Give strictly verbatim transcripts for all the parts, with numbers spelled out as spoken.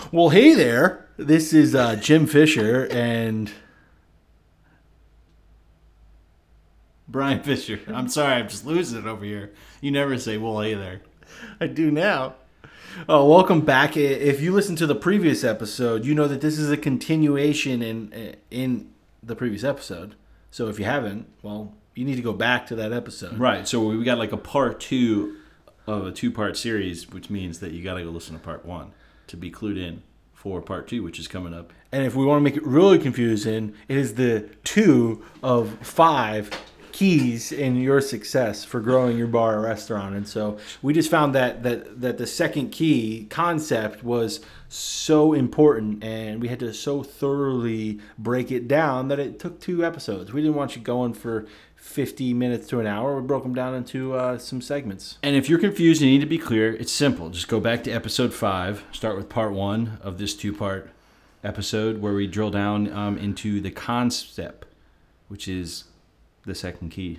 Well, hey there. This is uh, Jim Fisher and Brian Fisher. I'm sorry, I'm just losing it over here. You never say, well, hey there. I do now. Oh, welcome back. If you listened to the previous episode, you know that this is a continuation in in the previous episode. So if you haven't, well, you need to go back to that episode. Right, so we got like a part two of a two-part series, which means that you got to go listen to part one to be clued in for part two, which is coming up. And if we want to make it really confusing, it is the two of five keys in your success for growing your bar or restaurant. And so we just found that that that the second key concept was so important, and we had to so thoroughly break it down that it took two episodes. We didn't want you going for fifty minutes to an hour. We broke them down into uh, some segments. And if you're confused and you need to be clear, it's simple. Just go back to episode five. Start with part one of this two-part episode where we drill down um, into the concept, which is the second key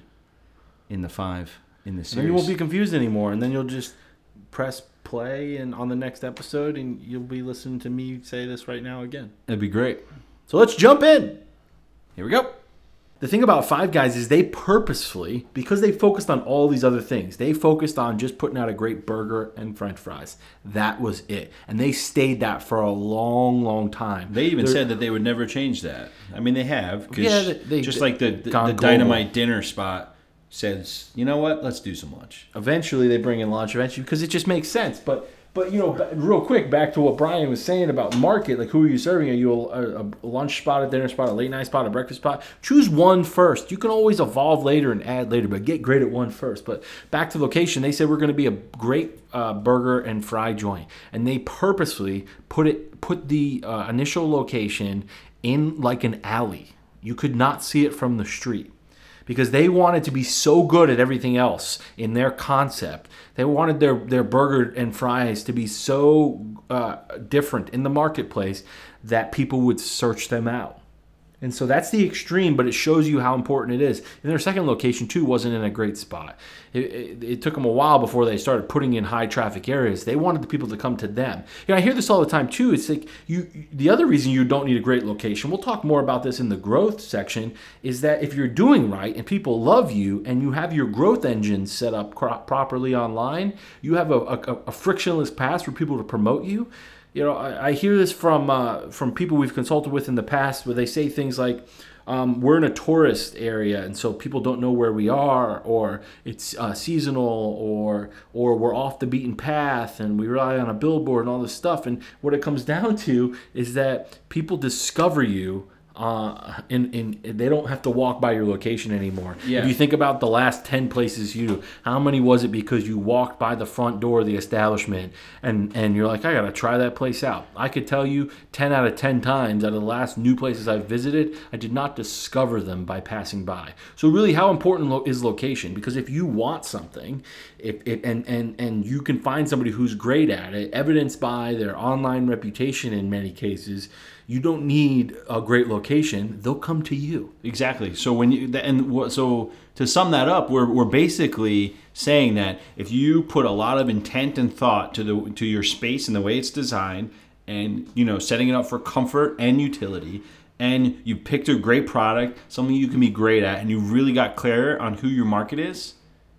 in the five in the series. And then you won't be confused anymore, and then you'll just press play and on the next episode, and you'll be listening to me say this right now again. That'd be great. So let's jump in. Here we go. The thing about Five Guys is they purposefully, because they focused on all these other things, they focused on just putting out a great burger and french fries. That was it. And they stayed that for a long, long time. They even They're, said that they would never change that. I mean, they have. 'Cause Yeah, they- they- just like the, the, gone the gold. Dynamite dinner spot says, you know what, let's do some lunch. Eventually they bring in lunch eventually because it just makes sense. But, but you know, ba- real quick, back to what Brian was saying about market, like who are you serving? Are you a, a, a lunch spot, a dinner spot, a late night spot, a breakfast spot? Choose one first. You can always evolve later and add later, but get great at one first. But back to location, they said we're going to be a great uh, burger and fry joint. And they purposely put it put the uh, initial location in like an alley. You could not see it from the street, because they wanted to be so good at everything else in their concept. They wanted their, their burger and fries to be so uh, different in the marketplace that people would search them out. And so that's the extreme, but it shows you how important it is. And their second location, too, wasn't in a great spot. It, it, it took them a while before they started putting in high traffic areas. They wanted the people to come to them. You know, I hear this all the time, too. It's like you. The other reason you don't need a great location, we'll talk more about this in the growth section, is that if you're doing right and people love you and you have your growth engine set up cro- properly online, you have a, a, a frictionless path for people to promote you. You know, I, I hear this from uh, from people we've consulted with in the past, where they say things like, um, "We're in a tourist area, and so people don't know where we are, or it's uh, seasonal, or or we're off the beaten path, and we rely on a billboard and all this stuff." And what it comes down to is that people discover you. Uh, in, in they don't have to walk by your location anymore. Yeah. If you think about the last ten places you do, how many was it because you walked by the front door of the establishment and, and you're like, I got to try that place out. I could tell you ten out of ten times out of the last new places I've visited, I did not discover them by passing by. So really, how important lo- is location? Because if you want something, if it, and, and, and you can find somebody who's great at it, evidenced by their online reputation in many cases, you don't need a great location. They'll come to you. Exactly. So when you and so to sum that up, we're we're basically saying that if you put a lot of intent and thought to the to your space and the way it's designed, and you know setting it up for comfort and utility, and you picked a great product, something you can be great at, and you really got clear on who your market is,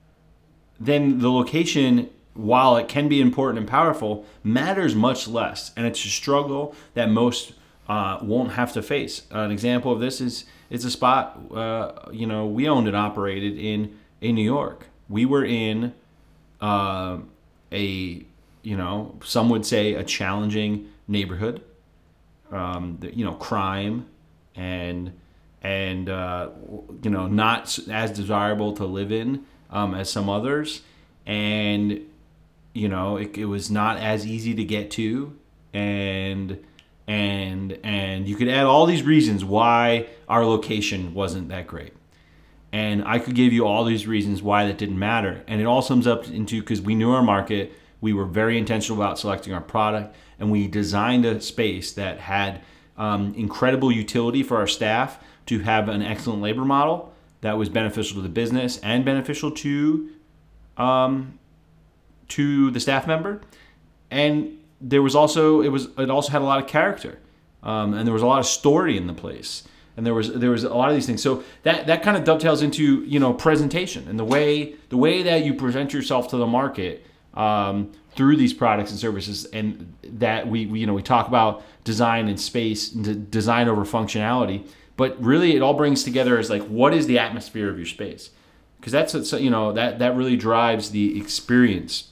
then the location, while it can be important and powerful, matters much less, and it's a struggle that most Uh, won't have to face. Uh, an example of this is it's a spot uh, you know we owned and operated in in New York. We were in uh, a you know some would say a challenging neighborhood. Um, the, you know crime and and uh, you know not as desirable to live in um, as some others, and you know it, it was not as easy to get to, and. And and you could add all these reasons why our location wasn't that great. And I could give you all these reasons why that didn't matter. And it all sums up into, because we knew our market, we were very intentional about selecting our product, and we designed a space that had um, incredible utility for our staff to have an excellent labor model that was beneficial to the business and beneficial to um, to the staff member. And there was also it was it also had a lot of character, um, and there was a lot of story in the place, and there was there was a lot of these things. So that that kind of dovetails into, you know, presentation and the way the way that you present yourself to the market um, through these products and services, and that we, we you know we talk about design and space, and d- design over functionality, but really it all brings together as like, what is the atmosphere of your space? Because that's it's, you know that that really drives the experience,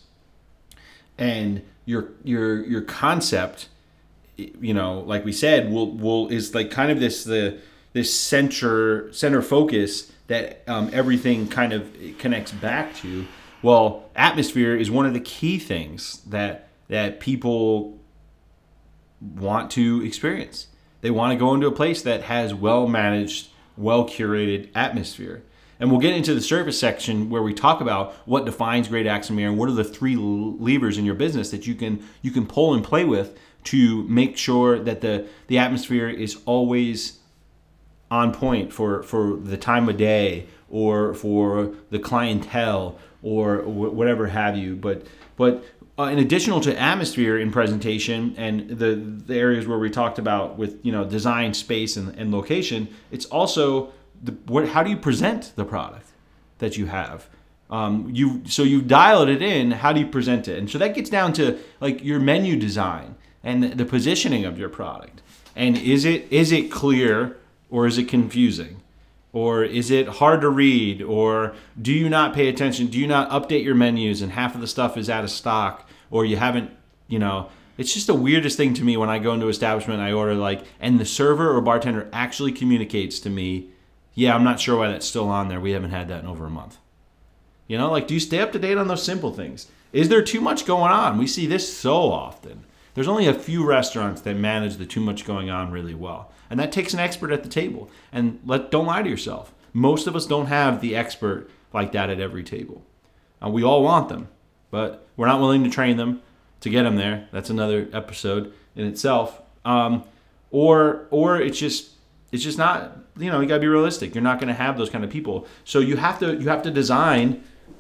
and your your your concept, you know, like we said, will will is like kind of this the this center center focus that um, everything kind of connects back to. Well, atmosphere is one of the key things that that people want to experience. They want to go into a place that has well managed, well curated atmosphere. And we'll get into the service section where we talk about what defines great atmosphere and what are the three levers in your business that you can you can pull and play with to make sure that the the atmosphere is always on point for, for the time of day or for the clientele or whatever have you. But but uh, in additional to atmosphere in presentation and the, the areas where we talked about with, you know, design, space, and, and location, it's also the, what, how do you present the product that you have? Um, you so you dialed it in. How do you present it? And so that gets down to like your menu design and the, the positioning of your product. And is it is it clear or is it confusing? Or is it hard to read? Or do you not pay attention? Do you not update your menus and half of the stuff is out of stock? Or you haven't, you know, it's just the weirdest thing to me when I go into an establishment and I order like, and the server or bartender actually communicates to me, yeah, I'm not sure why that's still on there. We haven't had that in over a month. You know, like, do you stay up to date on those simple things? Is there too much going on? We see this so often. There's only a few restaurants that manage the too much going on really well. And that takes an expert at the table. And let don't lie to yourself. Most of us don't have the expert like that at every table. Uh, we all want them, but we're not willing to train them to get them there. That's another episode in itself. Um, or or it's just it's just not, you know, you gotta be realistic. You're not gonna have those kind of people. So you have to you have to design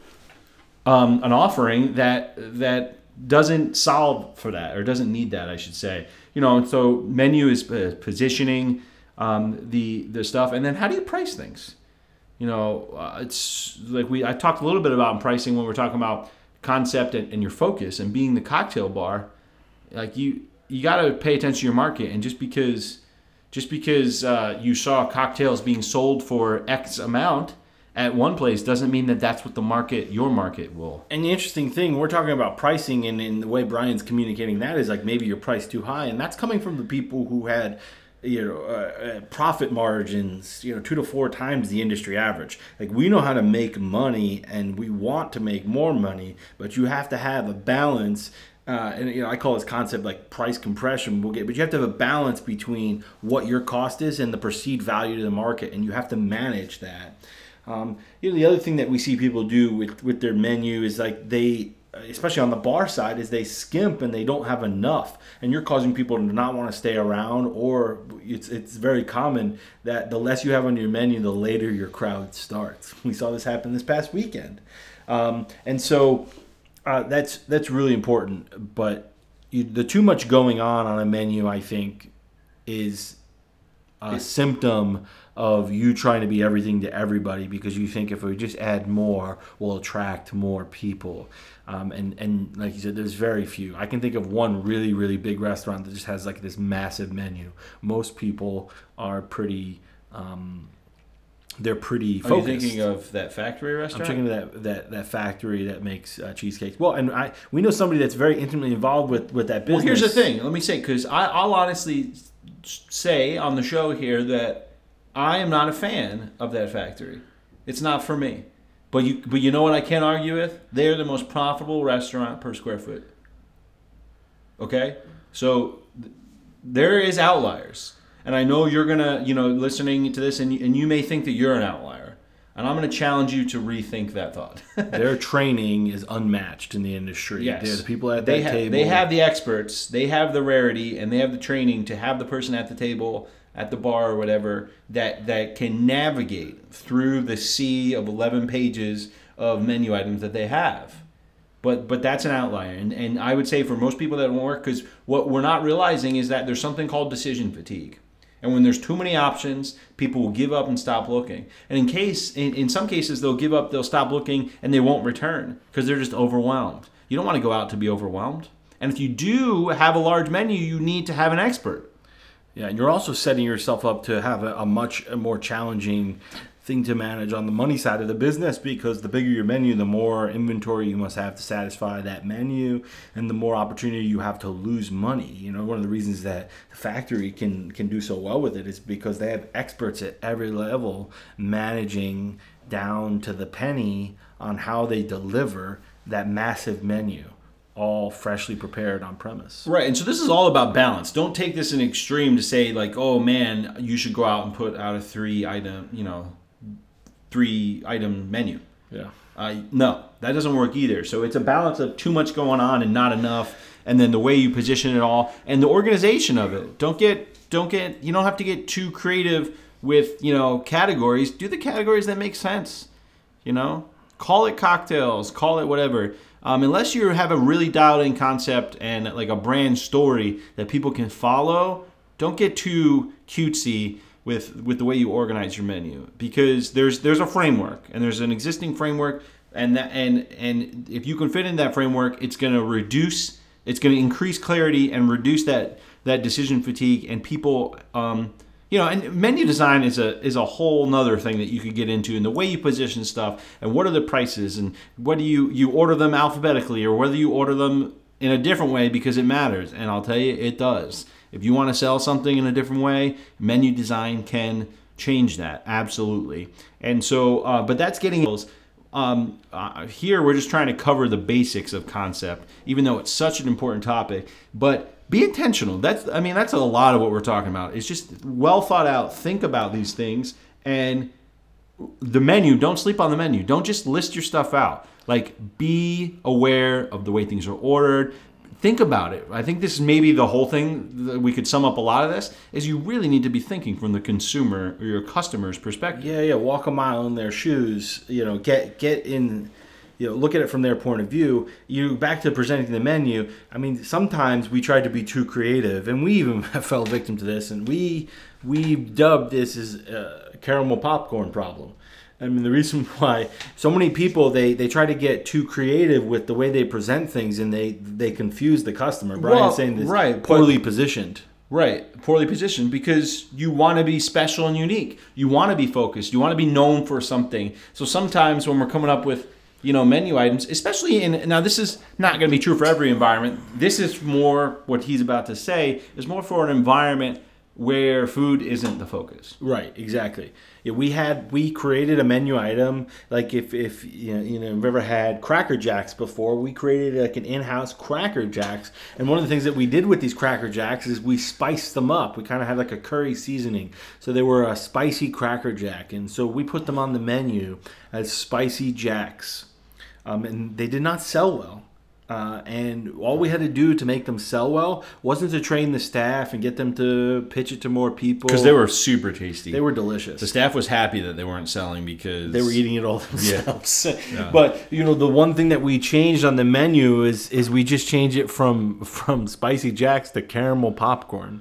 um, an offering that that doesn't solve for that, or doesn't need that, I should say. You know, and so menu is positioning um, the the stuff, and then how do you price things? You know, uh, it's like we I talked a little bit about pricing when we're talking about concept and, and your focus and being the cocktail bar. Like you you got to pay attention to your market, and just because just because uh, you saw cocktails being sold for X amount at one place doesn't mean that that's what the market, your market, will. And the interesting thing, we're talking about pricing, and, and the way Brian's communicating that is like maybe your price too high, and that's coming from the people who had, you know, uh, uh, profit margins, you know, two to four times the industry average. Like, we know how to make money, and we want to make more money, but you have to have a balance. Uh, and you know, I call this concept like price compression. We'll get, but you have to have a balance between what your cost is and the perceived value to the market, and you have to manage that. Um, you know, the other thing that we see people do with, with their menu is like they, especially on the bar side, is they skimp and they don't have enough, and you're causing people to not want to stay around. Or it's it's very common that the less you have on your menu, the later your crowd starts. We saw this happen this past weekend, um, and so uh, that's that's really important. But you, the too much going on on a menu, I think, is a symptom of you trying to be everything to everybody, because you think if we just add more, we'll attract more people. Um, and, and like you said, there's very few. I can think of one really, really big restaurant that just has like this massive menu. Most people are pretty, um, they're pretty focused. Are you thinking of that factory restaurant? I'm thinking of that, that, that factory that makes uh, cheesecakes. Well, and I we know somebody that's very intimately involved with, with that business. Well, here's the thing. Let me say, because I'll honestly say on the show here that I am not a fan of that factory. It's not for me. But you but you know what I can't argue with? They're the most profitable restaurant per square foot. Okay? So th- there is outliers. And I know you're going to, you know, listening to this, and you, and you may think that you're an outlier. And I'm going to challenge you to rethink that thought. Their training is unmatched in the industry. Yes. They're the people at they that ha- table. They have the experts. They have the rarity, and they have the training to have the person at the table, at the bar or whatever, that, that can navigate through the sea of eleven pages of menu items that they have. But but that's an outlier, and and I would say for most people that won't work, because what we're not realizing is that there's something called decision fatigue. And when there's too many options, people will give up and stop looking. And in case, in, in some cases, they'll give up, they'll stop looking, and they won't return because they're just overwhelmed. You don't want to go out to be overwhelmed. And if you do have a large menu, you need to have an expert. Yeah, and you're also setting yourself up to have a, a much more challenging thing to manage on the money side of the business, because the bigger your menu, the more inventory you must have to satisfy that menu, and the more opportunity you have to lose money. You know, one of the reasons that the factory can can do so well with it is because they have experts at every level managing down to the penny on how they deliver that massive menu, all freshly prepared on premise. Right, and so this is all about balance. Don't take this in extreme to say like, oh man, you should go out and put out a three item, you know, three item menu. Yeah. Uh, no, that doesn't work either. So it's a balance of too much going on and not enough, and then the way you position it all and the organization of it. Don't get don't get you don't have to get too creative with, you know, categories. Do the categories that make sense. You know, call it cocktails, call it whatever. Um, unless you have a really dialed in concept and like a brand story that people can follow, don't get too cutesy with with the way you organize your menu, because there's there's a framework, and there's an existing framework, and that, and and if you can fit in that framework, it's going to reduce, it's going to increase clarity and reduce that that decision fatigue, and people, um, you know, and menu design is a is a whole nother thing that you could get into, and the way you position stuff, and what are the prices, and whether you you order them alphabetically or whether you order them in a different way, because it matters, and I'll tell you, it does. If you want to sell something in a different way, menu design can change that, absolutely. And so, uh, but that's getting, um, uh, here we're just trying to cover the basics of concept, even though it's such an important topic. But be intentional. That's, I mean, that's a lot of what we're talking about. It's just well thought out. Think about these things, and the menu, don't sleep on the menu. Don't just list your stuff out. Like, be aware of the way things are ordered. Think about it. I think this is maybe the whole thing that we could sum up a lot of this, is you really need to be thinking from the consumer or your customer's perspective. Yeah, yeah. Walk a mile in their shoes. You know, get get in. You know, look at it from their point of view. You back to presenting the menu. I mean, sometimes we try to be too creative, and we even fell victim to this. And we we dubbed this as a caramel popcorn problem. I mean, the reason why so many people, they, they try to get too creative with the way they present things, and they, they confuse the customer. Brian's well, saying this, right, poorly positioned. Right, poorly positioned, because you want to be special and unique. You want to be focused. You want to be known for something. So sometimes when we're coming up with, you know, menu items, especially in, now this is not going to be true for every environment. This is more, what he's about to say, is more for an environment where food isn't the focus. Right, exactly. Yeah, we had we created a menu item, like if if you know, you know you've ever had Cracker Jacks before, we created like an in-house Cracker Jacks, and one of the things that we did with these Cracker Jacks is we spiced them up. We kind of had like a curry seasoning, so they were a spicy Cracker Jack, and so we put them on the menu as spicy jacks, um, and they did not sell well. Uh, and all we had to do to make them sell well wasn't to train the staff and get them to pitch it to more people. Because they were super tasty. They were delicious. The staff was happy that they weren't selling because they were eating it all themselves. Yeah. Yeah. But you know, the one thing that we changed on the menu is is we just changed it from from spicy jacks to caramel popcorn,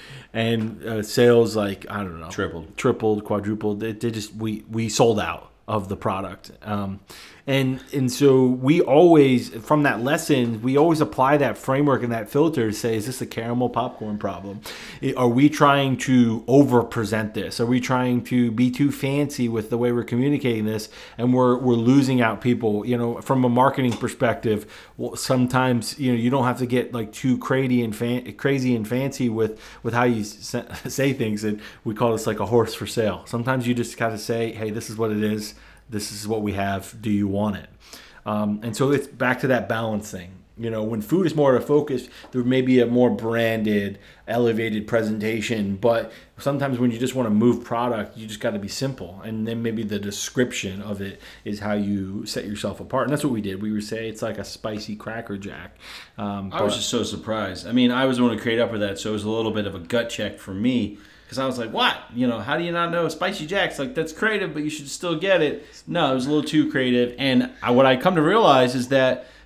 and uh, sales, like, I don't know, tripled, tripled, quadrupled. They, they just we we sold out of the product. Um, And and so we always, from that lesson, we always apply that framework and that filter to say, is this a caramel popcorn problem? Are we trying to over-present this? Are we trying to be too fancy with the way we're communicating this, and we're we're losing out people? You know, from a marketing perspective, well, sometimes, you know, you don't have to get like too crazy and fan, crazy and fancy with, with how you say things. And we call this like a horse for sale. Sometimes you just got to say, hey, this is what it is. This is what we have. Do you want it? Um, and so it's back to that balance thing. You know, when food is more of a focus, there may be a more branded, elevated presentation. But sometimes when you just want to move product, you just got to be simple. And then maybe the description of it is how you set yourself apart. And that's what we did. We would say it's like a spicy Cracker Jack. Um, I was just so surprised. I mean, I was the one who created up with that, so it was a little bit of a gut check for me. Because I was like, what? You know, how do you not know Spicy Jacks? Like, that's creative, but you should still get it. No, it was a little too creative. And I, what I come to realize is that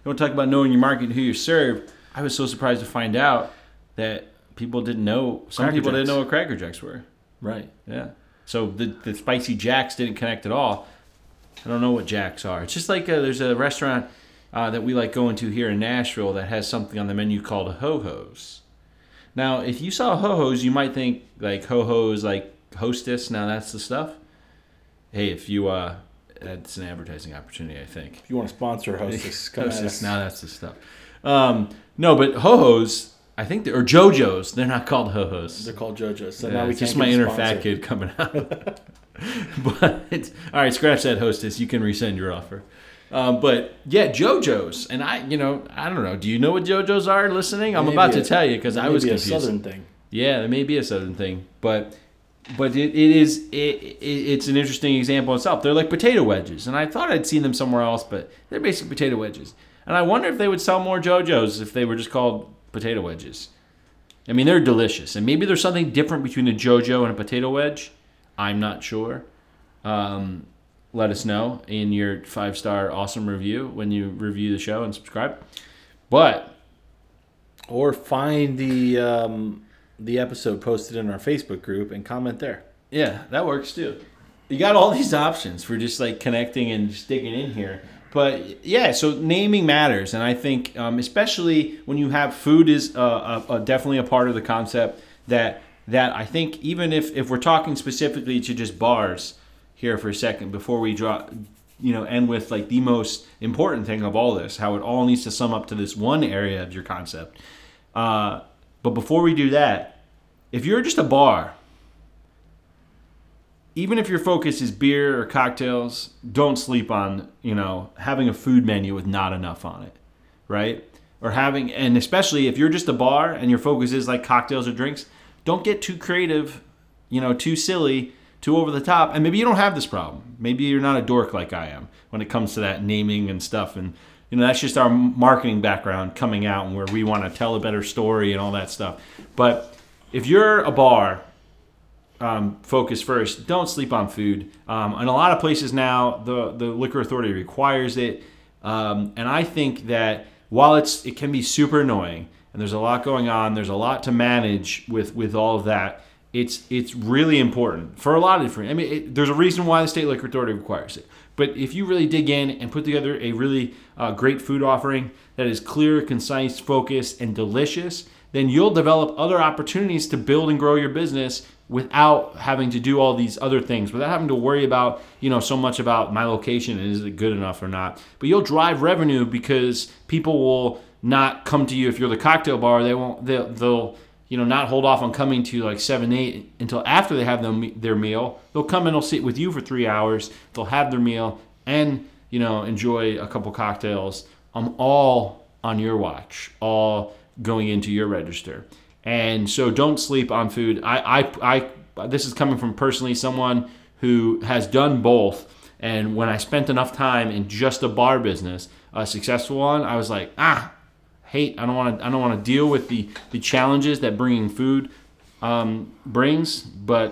want to talk about knowing your market and who you serve. I was so surprised to find out that people didn't know. Some Cracker people didn't Jacks. know what Cracker Jacks were. Right. Yeah. So the the spicy Jacks didn't connect at all. I don't know what Jacks are. It's just like a, there's a restaurant uh, that we like going to here in Nashville that has something on the menu called Ho-Ho's. Now, if you saw Ho-Ho's, you might think like Ho-Ho's like Hostess. Now that's the stuff. Hey, if you uh, that's an advertising opportunity, I think. If you want to sponsor Hostess, come at Hostess. us. Now that's the stuff. Um, no, but Ho-Ho's, I think, they're, or JoJo's. They're not called Ho-Ho's. They're called JoJo's. So Yeah, now we it's can't just my get a inner sponsor. fat kid coming out. But it's, all right, scratch that, Hostess. You can resend your offer. Um, but yeah, JoJo's, and I, you know, I don't know. Do you know what JoJo's are? Listening, I'm Maybe about to a- tell you because I was Maybe a confused. Southern thing. Yeah, there may be a Southern thing, but but it, it is it, it, it's an interesting example itself. They're like potato wedges, and I thought I'd seen them somewhere else, but they're basically potato wedges. And I wonder if they would sell more JoJo's if they were just called potato wedges. I mean, they're delicious, and maybe there's something different between a JoJo and a potato wedge. I'm not sure. Um, let us know in your five-star awesome review when you review the show and subscribe. But Or find the um, the episode posted in our Facebook group and comment there. yeah, that works too. You got all these options for just like connecting and just digging in here. But yeah, so naming matters, and I think um, especially when you have food is uh, a, a, definitely a part of the concept that that I think even if, if we're talking specifically to just bars here for a second before we draw, you know, end with like the most important thing of all this, how it all needs to sum up to this one area of your concept. Uh, but before we do that, if you're just a bar, even if your focus is beer or cocktails, don't sleep on, you know, having a food menu with not enough on it, right? Or having, and especially if you're just a bar and your focus is like cocktails or drinks, don't get too creative, you know, too silly, too over the top. And maybe you don't have this problem. Maybe you're not a dork like I am when it comes to that naming and stuff. And, you know, that's just our marketing background coming out and where we want to tell a better story and all that stuff. But if you're a bar, Um, focus first. Don't sleep on food. Um, in a lot of places now, the the liquor authority requires it, um, and I think that while it's it can be super annoying, and there's a lot going on, there's a lot to manage with with all of that. It's it's really important for a lot of different. I mean, it, there's a reason why the state liquor authority requires it. But if you really dig in and put together a really uh, great food offering that is clear, concise, focused, and delicious, then you'll develop other opportunities to build and grow your business without having to do all these other things, without having to worry about, you know, so much about my location and is it good enough or not. But you'll drive revenue because people will not come to you if you're the cocktail bar. They won't. They'll, they'll you know, not hold off on coming to like seven, eight until after they have them, their meal. They'll come and they'll sit with you for three hours. They'll have their meal and, you know, enjoy a couple cocktails. Um, all on your watch, all going into your register. And so don't sleep on food. I, I, I, this is coming from personally someone who has done both. And when I spent enough time in just a bar business, a successful one, I was like, ah, hate. I don't want to. I don't want to deal with the, the challenges that bringing food um, brings. But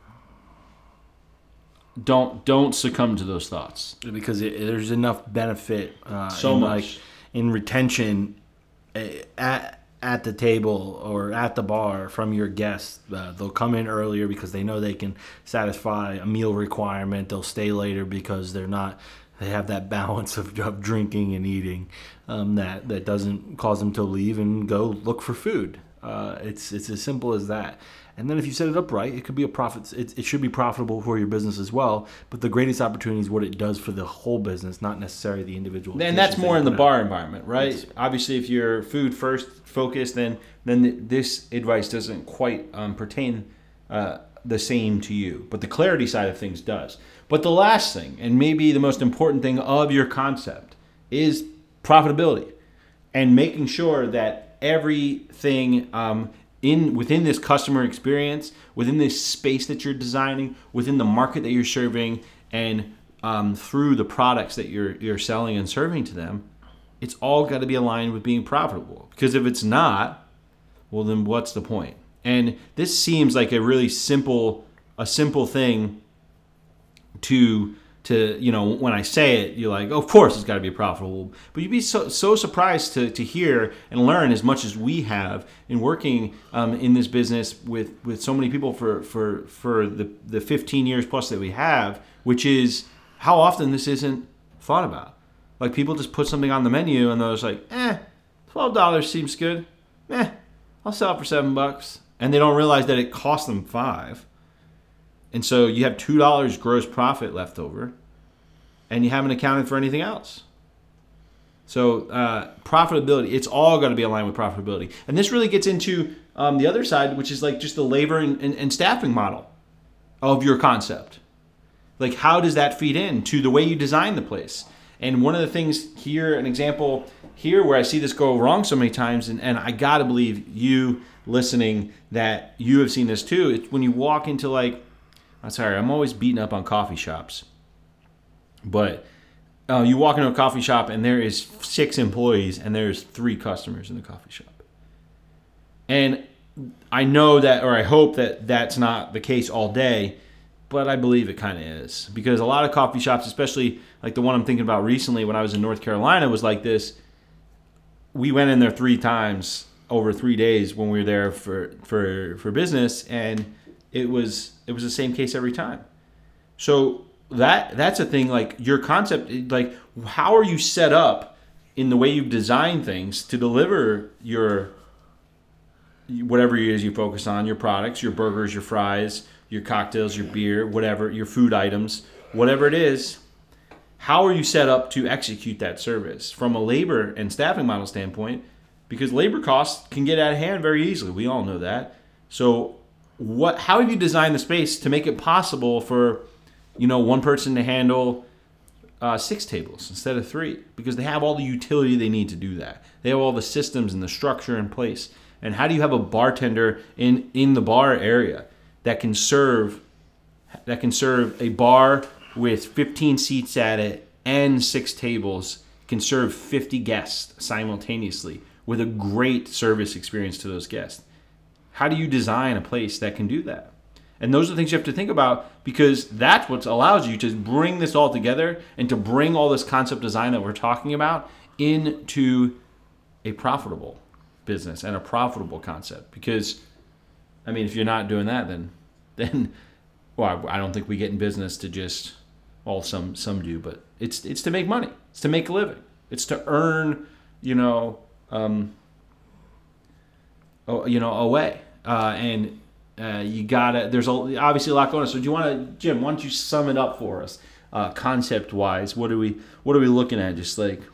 don't don't succumb to those thoughts because it, there's enough benefit uh, so in, much like, in retention uh, at at the table or at the bar from your guests. Uh, they'll come in earlier because they know they can satisfy a meal requirement. They'll stay later because they're not. They have that balance of, of drinking and eating um, that that doesn't cause them to leave and go look for food. Uh, it's it's as simple as that. And then if you set it up right, it could be a profit. It, it should be profitable for your business as well. But the greatest opportunity is what it does for the whole business, not necessarily the individual. And that's dishes more that in you the put out. bar environment, right? Yes. Obviously, if you're food first focused, then then th- this advice doesn't quite um, pertain uh, the same to you. But the clarity side of things does. But the last thing, and maybe the most important thing of your concept, is profitability and making sure that everything um, in within this customer experience, within this space that you're designing, within the market that you're serving, and um, through the products that you're you're selling and serving to them, it's all got to be aligned with being profitable. Because if it's not, well, then what's the point? And this seems like a really simple a simple thing to to, you know, when I say it, you're like, oh, of course it's got to be profitable. But you'd be so so surprised to, to hear and learn as much as we have in working um, in this business with, with so many people for for for the the fifteen years plus that we have, which is how often this isn't thought about. Like people just put something on the menu and they're just like, eh, twelve dollars seems good. Eh, I'll sell it for seven bucks, and they don't realize that it cost them five. And so you have two dollars gross profit left over, and you haven't accounted for anything else. So uh, profitability, it's all got to be aligned with profitability. And this really gets into um, the other side, which is like just the labor and, and, and staffing model of your concept. Like how does that feed into the way you design the place? And one of the things here, an example here where I see this go wrong so many times, and, and I got to believe you listening that you have seen this too, it's when you walk into like, I'm sorry, I'm always beating up on coffee shops. But uh, you walk into a coffee shop and there is six employees and there's three customers in the coffee shop. And I know that, or I hope that that's not the case all day, but I believe it kind of is. Because a lot of coffee shops, especially like the one I'm thinking about recently when I was in North Carolina, was like this. We went in there three times over three days when we were there for, for, for business, and it was it was the same case every time. So that that's a thing, like your concept, like how are you set up in the way you've designed things to deliver your whatever it is you focus on, your products, your burgers, your fries, your cocktails, your beer, whatever, your food items, whatever it is. How are you set up to execute that service from a labor and staffing model standpoint? Because labor costs can get out of hand very easily. We all know that. So what? How have you designed the space to make it possible for, you know, one person to handle uh, six tables instead of three? Because they have all the utility they need to do that. They have all the systems and the structure in place. And how do you have a bartender in, in the bar area that can serve that can serve a bar with fifteen seats at it and six tables, can serve fifty guests simultaneously with a great service experience to those guests? How do you design a place that can do that? And those are the things you have to think about, because that's what allows you to bring this all together and to bring all this concept design that we're talking about into a profitable business and a profitable concept. Because, I mean, if you're not doing that, then, then well, I don't think we get in business to just, well, some some do, but it's it's to make money. It's to make a living. It's to earn, you know, um, oh, you know, away. Uh, and uh, you gotta. There's a, obviously a lot going on. So do you want to, Jim? Why don't you sum it up for us, uh, concept wise? What are we What are we looking at? Just like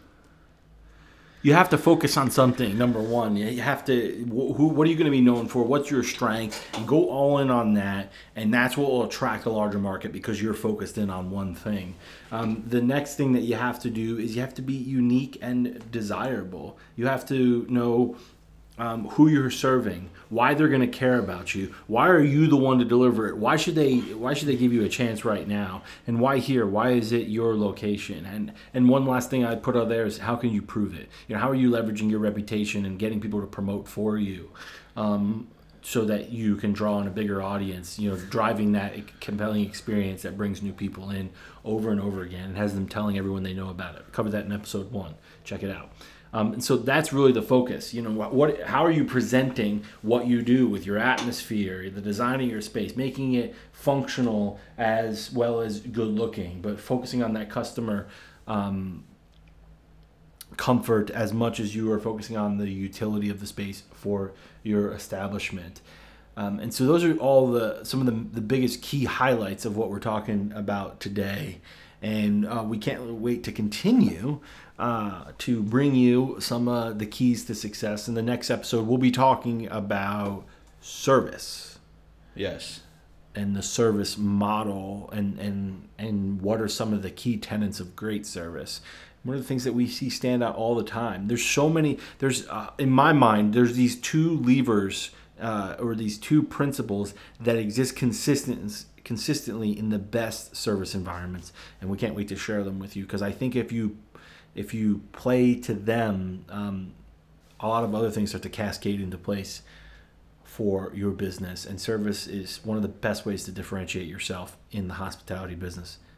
you have to focus on something. Number one, you have to. Who? What are you going to be known for? What's your strength? And go all in on that, and that's what will attract a larger market because you're focused in on one thing. Um, the next thing that you have to do is you have to be unique and desirable. You have to know Um, who you're serving, why they're going to care about you, why are you the one to deliver it, why should they why should they give you a chance right now, and why here, why is it your location? And and one last thing I'd put out there is how can you prove it? You know, how are you leveraging your reputation and getting people to promote for you, um, so that you can draw in a bigger audience, you know, driving that compelling experience that brings new people in over and over again and has them telling everyone they know about it. I covered that in episode one. Check it out. Um, and so that's really the focus. You know, what, what, how are you presenting what you do with your atmosphere, the design of your space, making it functional as well as good looking, but focusing on that customer um, comfort as much as you are focusing on the utility of the space for your establishment. Um, and so those are all the some of the, the biggest key highlights of what we're talking about today. And uh, we can't wait to continue uh, to bring you some of uh, the keys to success. In the next episode, we'll be talking about service. Yes. And the service model and, and, and what are some of the key tenets of great service. One of the things that we see stand out all the time. There's so many, there's uh, in my mind, there's these two levers uh, or these two principles that exist consistent consistently in the best service environments, and we can't wait to share them with you, because I think if you if you play to them, um, a lot of other things start to cascade into place for your business. And service is one of the best ways to differentiate yourself in the hospitality business,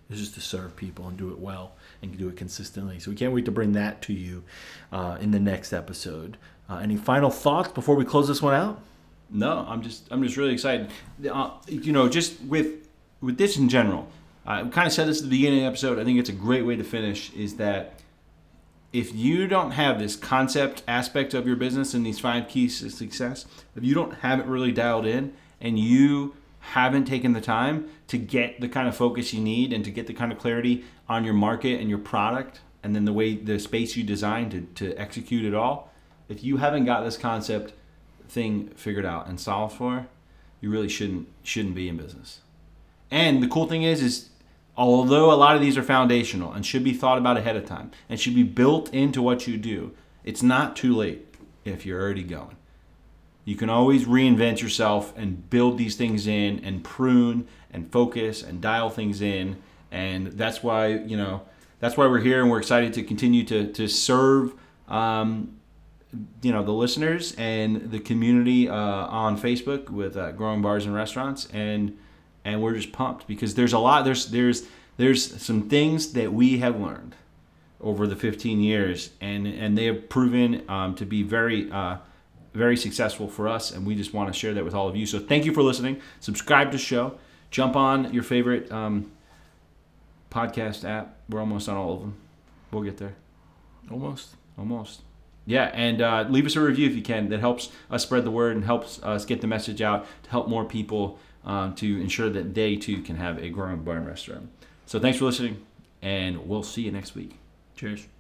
is just to serve people and do it well and do it consistently. So we can't wait to bring that to you uh, in the next episode. Uh, any final thoughts before we close this one out? No, I'm just I'm just really excited. Uh, you know, just with with this in general, I kind of said this at the beginning of the episode. I think it's a great way to finish. Is that if you don't have this concept aspect of your business and these five keys to success, if you don't have it really dialed in, and you haven't taken the time to get the kind of focus you need and to get the kind of clarity on your market and your product, and then the way the space you design to, to execute it all, if you haven't got this concept thing figured out and solved for, you really shouldn't shouldn't be in business. And the cool thing is, is although a lot of these are foundational and should be thought about ahead of time and should be built into what you do, it's not too late if you're already going. You can always reinvent yourself and build these things in and prune and focus and dial things in. And that's why, you know, that's why we're here, and we're excited to continue to to serve um, you know, the listeners and the community uh, on Facebook with uh, Growing Bars and Restaurants, and and we're just pumped because there's a lot there's there's there's some things that we have learned over the fifteen years, and and they have proven um, to be very uh, very successful for us, and we just want to share that with all of you. So thank you for listening. Subscribe to the show. Jump on your favorite um, podcast app. We're almost on all of them. We'll get there. Almost. Almost. Yeah, and uh, leave us a review if you can. That helps us spread the word and helps us get the message out to help more people um, to ensure that they too can have a growing bar and restaurant. So thanks for listening, and we'll see you next week. Cheers.